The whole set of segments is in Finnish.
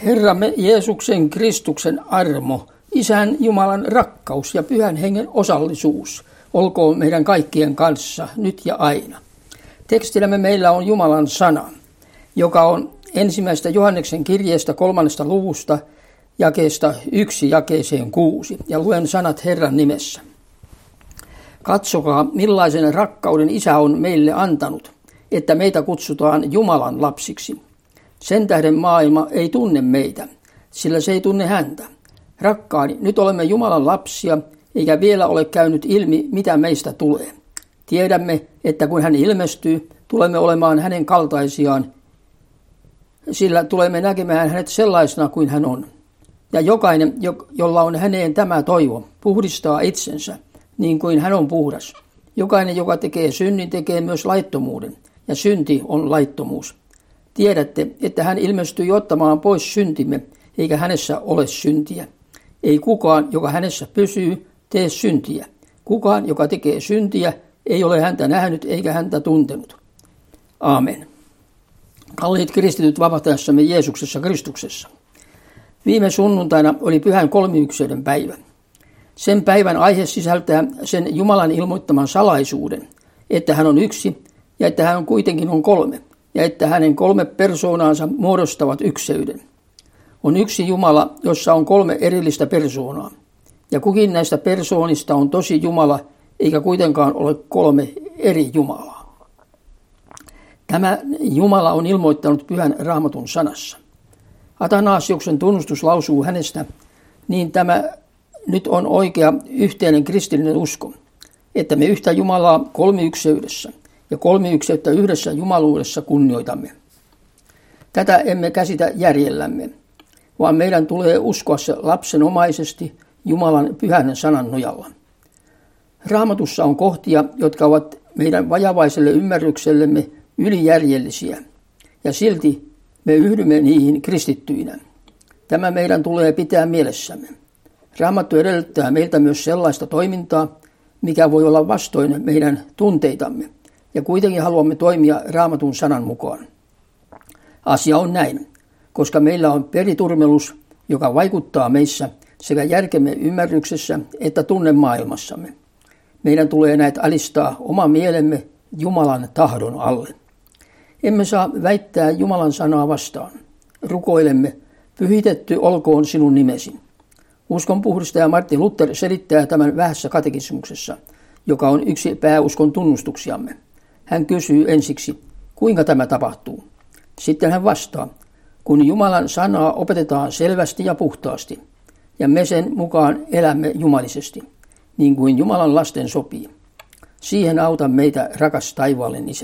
Herramme Jeesuksen Kristuksen armo, Isän Jumalan rakkaus ja Pyhän Hengen osallisuus olkoon meidän kaikkien kanssa nyt ja aina. Tekstillämme meillä on Jumalan sana, joka on 1. Johanneksen kirjeestä 3. luvusta jakeesta 1 jakeeseen 6, ja luen sanat Herran nimessä. Katsokaa, millaisen rakkauden Isä on meille antanut, että meitä kutsutaan Jumalan lapsiksi. Sen tähden maailma ei tunne meitä, sillä se ei tunne häntä. Rakkaani, nyt olemme Jumalan lapsia, eikä vielä ole käynyt ilmi, mitä meistä tulee. Tiedämme, että kun hän ilmestyy, tulemme olemaan hänen kaltaisiaan, sillä tulemme näkemään hänet sellaisena kuin hän on. Ja jokainen, jolla on häneen tämä toivo, puhdistaa itsensä, niin kuin hän on puhdas. Jokainen, joka tekee synnin, tekee myös laittomuuden, ja synti on laittomuus. Tiedätte, että hän ilmestyi ottamaan pois syntimme, eikä hänessä ole syntiä. Ei kukaan, joka hänessä pysyy, tee syntiä. Kukaan, joka tekee syntiä, ei ole häntä nähnyt eikä häntä tuntenut. Aamen. Kalliit kristityt vapahtajassamme Jeesuksessa Kristuksessa. Viime sunnuntaina oli Pyhän Kolmiykseyden päivä. Sen päivän aihe sisältää sen Jumalan ilmoittaman salaisuuden, että hän on yksi ja että hän kuitenkin on kolme, ja että hänen kolme persoonaansa muodostavat ykseyden. On yksi Jumala, jossa on kolme erillistä persoonaa, ja kukin näistä persoonista on tosi Jumala, eikä kuitenkaan ole kolme eri Jumalaa. Tämä Jumala on ilmoittanut Pyhän Raamatun sanassa. Atanasiuksen tunnustus lausuu hänestä, niin tämä nyt on oikea yhteinen kristillinen usko, että me yhtä Jumalaa kolmiyksiydessä ja kolmiykseyttä yhdessä jumaluudessa kunnioitamme. Tätä emme käsitä järjellämme, vaan meidän tulee uskoa se lapsenomaisesti Jumalan pyhän sanan nojalla. Raamatussa on kohtia, jotka ovat meidän vajavaiselle ymmärryksellemme ylijärjellisiä, ja silti me yhdymme niihin kristittyinä. Tämä meidän tulee pitää mielessämme. Raamattu edellyttää meiltä myös sellaista toimintaa, mikä voi olla vastoin meidän tunteitamme, ja kuitenkin haluamme toimia Raamatun sanan mukaan. Asia on näin, koska meillä on periturmelus, joka vaikuttaa meissä sekä järkemme ymmärryksessä että tunnemaailmassamme. Meidän tulee näitä alistaa oma mielemme Jumalan tahdon alle. Emme saa väittää Jumalan sanaa vastaan. Rukoilemme, pyhitetty olkoon sinun nimesi. Uskonpuhdistaja Martin Luther selittää tämän vähässä katekismuksessa, joka on yksi pääuskon tunnustuksiamme. Hän kysyy ensiksi, kuinka tämä tapahtuu. Sitten hän vastaa, kun Jumalan sanaa opetetaan selvästi ja puhtaasti, ja me sen mukaan elämme jumalisesti, niin kuin Jumalan lasten sopii. Siihen auta meitä rakas taivaallinen Isä.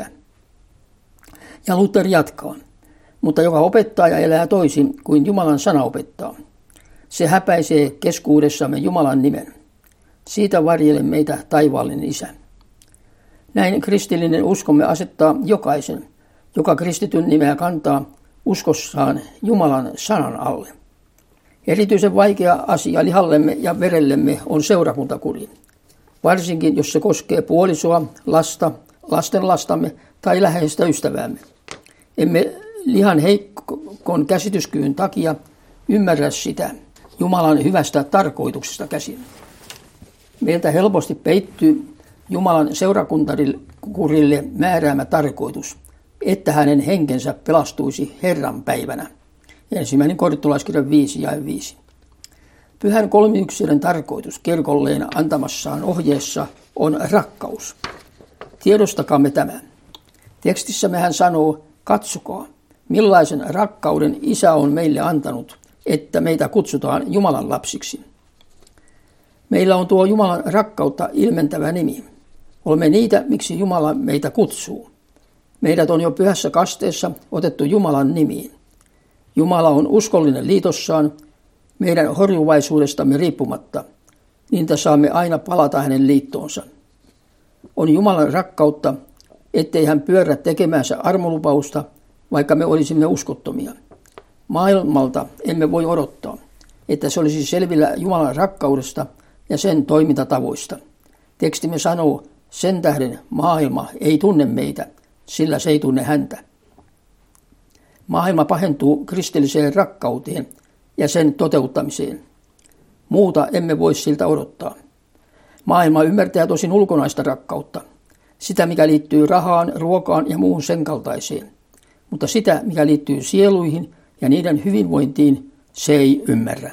Ja Luther jatkaa, mutta joka opettaa ja elää toisin kuin Jumalan sana opettaa, se häpäisee keskuudessamme Jumalan nimen. Siitä varjele meitä taivaallinen Isä. Näin kristillinen uskomme asettaa jokaisen, joka kristityn nimeä kantaa, uskossaan Jumalan sanan alle. Erityisen vaikea asia lihallemme ja verellemme on seurakuntakuri, varsinkin jos se koskee puolisoa, lasta, lastenlastamme tai läheistä ystäväämme. Emme lihan heikon käsityskyvyn takia ymmärrä sitä Jumalan hyvästä tarkoituksesta käsin. Meiltä helposti peittyy Jumalan seurakuntakurille määräämä tarkoitus, että hänen henkensä pelastuisi Herran päivänä. 1. Korintolaiskirja 5 ja 5. Pyhän kolmiykseyden tarkoitus kirkolleen antamassaan ohjeessa on rakkaus. Tiedostakaamme tämä. Tekstissämme hän sanoo, katsokaa, millaisen rakkauden Isä on meille antanut, että meitä kutsutaan Jumalan lapsiksi. Meillä on tuo Jumalan rakkautta ilmentävä nimi. Olemme niitä, miksi Jumala meitä kutsuu. Meidät on jo pyhässä kasteessa otettu Jumalan nimiin. Jumala on uskollinen liitossaan meidän horjuvaisuudestamme riippumatta, niin saamme aina palata hänen liittoonsa. On Jumalan rakkautta, ettei hän pyörrä tekemäänsä armolupausta, vaikka me olisimme uskottomia. Maailmalta emme voi odottaa, että se olisi selvillä Jumalan rakkaudesta ja sen toimintatavoista. Tekstimme sanoo, sen tähden maailma ei tunne meitä, sillä se ei tunne häntä. Maailma pahentuu kristilliseen rakkauteen ja sen toteuttamiseen. Muuta emme voi siltä odottaa. Maailma ymmärtää tosin ulkonaista rakkautta, sitä mikä liittyy rahaan, ruokaan ja muuhun sen kaltaiseen. Mutta sitä mikä liittyy sieluihin ja niiden hyvinvointiin, se ei ymmärrä.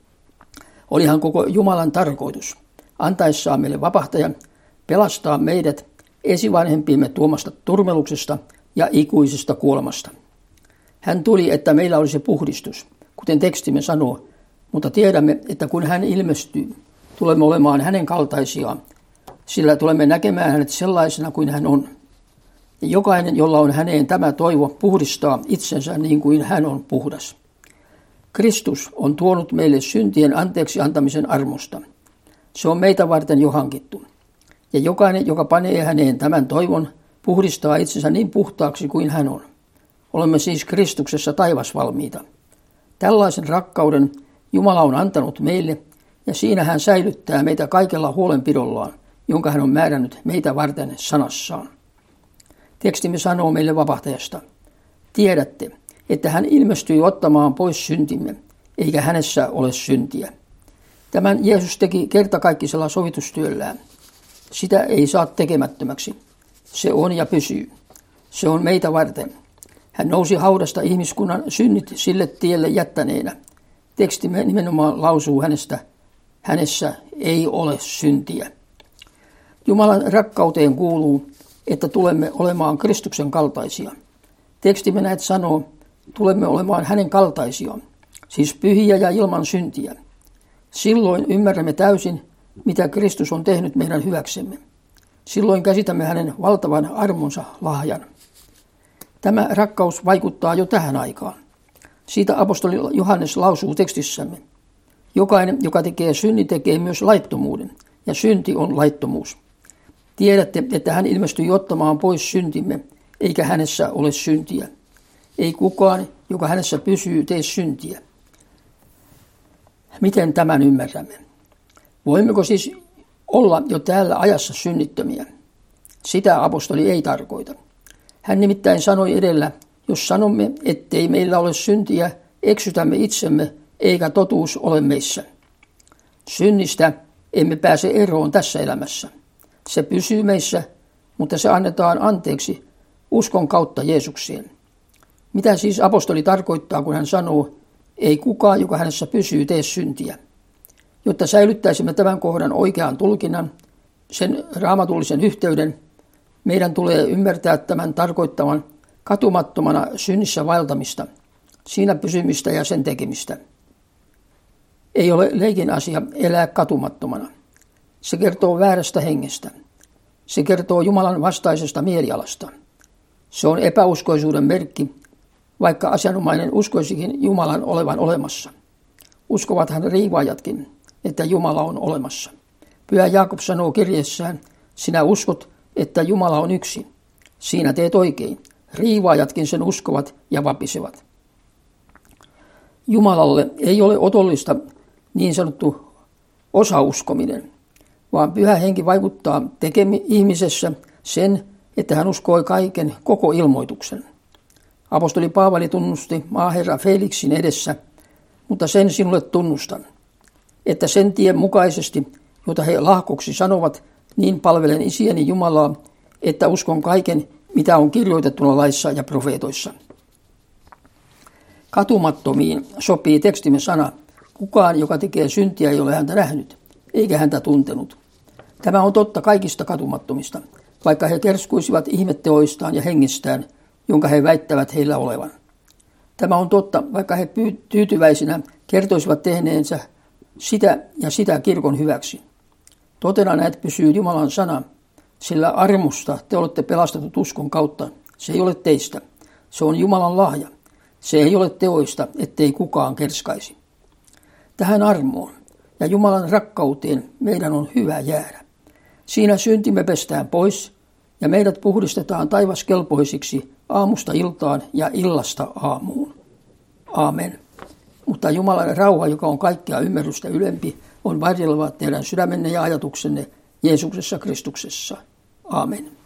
Olihan koko Jumalan tarkoitus, antaessaan meille vapahtajan, pelastaa meidät esivanhempiimme tuomasta turmeluksesta ja ikuisesta kuolemasta. Hän tuli, että meillä olisi puhdistus, kuten tekstimme sanoo, mutta tiedämme, että kun hän ilmestyy, tulemme olemaan hänen kaltaisiaan, sillä tulemme näkemään hänet sellaisena kuin hän on. Ja jokainen, jolla on häneen tämä toivo, puhdistaa itsensä niin kuin hän on puhdas. Kristus on tuonut meille syntien anteeksi antamisen armosta. Se on meitä varten jo hankittu. Ja jokainen, joka panee häneen tämän toivon, puhdistaa itsensä niin puhtaaksi kuin hän on. Olemme siis Kristuksessa taivasvalmiita. Tällaisen rakkauden Jumala on antanut meille, ja siinä hän säilyttää meitä kaikella huolenpidollaan, jonka hän on määrännyt meitä varten sanassaan. Tekstimme sanoo meille vapahtajasta. Tiedätte, että hän ilmestyi ottamaan pois syntimme, eikä hänessä ole syntiä. Tämän Jeesus teki kertakaikkisella sovitustyöllään. Sitä ei saa tekemättömäksi. Se on ja pysyy. Se on meitä varten. Hän nousi haudasta ihmiskunnan synnit sille tielle jättäneenä. Tekstimme nimenomaan lausuu hänessä ei ole syntiä. Jumalan rakkauteen kuuluu, että tulemme olemaan Kristuksen kaltaisia. Tekstimme näet sanoo, tulemme olemaan hänen kaltaisiaan, siis pyhiä ja ilman syntiä. Silloin ymmärrämme täysin, mitä Kristus on tehnyt meidän hyväksemme. Silloin käsitämme hänen valtavan armonsa lahjan. Tämä rakkaus vaikuttaa jo tähän aikaan. Siitä apostoli Johannes lausuu tekstissämme. Jokainen, joka tekee synnin, tekee myös laittomuuden, ja synti on laittomuus. Tiedätte, että hän ilmestyi ottamaan pois syntimme, eikä hänessä ole syntiä. Ei kukaan, joka hänessä pysyy, tee syntiä. Miten tämän ymmärrämme? Voimmeko siis olla jo täällä ajassa synnittömiä? Sitä apostoli ei tarkoita. Hän nimittäin sanoi edellä, jos sanomme, ettei meillä ole syntiä, eksytämme itsemme, eikä totuus ole meissä. Synnistä emme pääse eroon tässä elämässä. Se pysyy meissä, mutta se annetaan anteeksi uskon kautta Jeesukseen. Mitä siis apostoli tarkoittaa, kun hän sanoo, ei kukaan, joka hänessä pysyy, tee syntiä? Jotta säilyttäisimme tämän kohdan oikean tulkinnan, sen raamatullisen yhteyden, meidän tulee ymmärtää tämän tarkoittavan katumattomana synnissä vaeltamista, siinä pysymistä ja sen tekemistä. Ei ole leikin asia elää katumattomana. Se kertoo väärästä hengestä. Se kertoo Jumalan vastaisesta mielialasta. Se on epäuskoisuuden merkki, vaikka asianomainen uskoisikin Jumalan olevan olemassa. Uskovathan riivaajatkin, että Jumala on olemassa. Pyhä Jaakob sanoo kirjeessään, sinä uskot, että Jumala on yksi. Siinä teet oikein. Riivaajatkin sen uskovat ja vapisevat. Jumalalle ei ole otollista niin sanottu osauskominen, vaan Pyhä Henki vaikuttaa ihmisessä sen, että hän uskoi kaiken koko ilmoituksen. Apostoli Paavali tunnusti maaherra Felixin edessä, mutta sen sinulle tunnustan, että sen tien mukaisesti, jota he lahkoksi sanovat, niin palvelen isieni Jumalaa, että uskon kaiken, mitä on kirjoitettuna laissa ja profeetoissa. Katumattomiin sopii tekstimme sana, kukaan, joka tekee syntiä, ei ole häntä nähnyt, eikä häntä tuntenut. Tämä on totta kaikista katumattomista, vaikka he kerskuisivat ihmetteoistaan ja hengestään, jonka he väittävät heillä olevan. Tämä on totta, vaikka he tyytyväisinä kertoisivat tehneensä sitä ja sitä kirkon hyväksi. Totena näet pysyy Jumalan sana, sillä armosta te olette pelastetut uskon kautta. Se ei ole teistä, se on Jumalan lahja. Se ei ole teoista, ettei kukaan kerskaisi. Tähän armoon ja Jumalan rakkauteen meidän on hyvä jäädä. Siinä syntimme pestään pois ja meidät puhdistetaan taivaskelpoisiksi aamusta iltaan ja illasta aamuun. Aamen. Mutta Jumalan rauha, joka on kaikkea ymmärrystä ylempi, on varjeleva teidän sydämenne ja ajatuksenne Jeesuksessa Kristuksessa. Aamen.